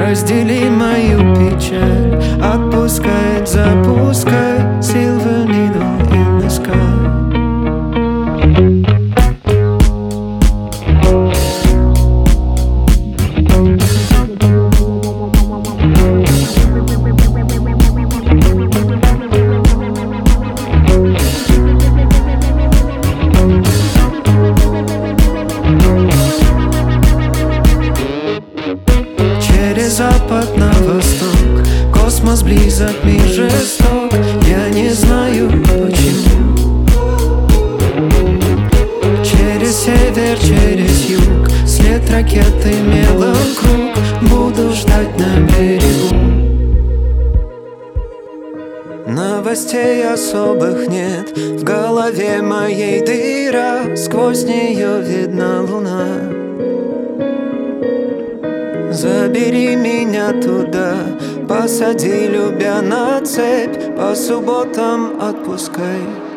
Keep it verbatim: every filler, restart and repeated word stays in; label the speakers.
Speaker 1: Раздели мою печаль, отпускай, запускай Silver needle in the sky. Через запад на восток, космос близок, мир жесток. Я не знаю почему. Через север, через юг, след ракеты мелом круг. Буду ждать на берегу. Новостей особых нет, в голове моей дыра, сквозь нее видна луна. Забери меня туда, посади, любя, на цепь, по субботам отпускай.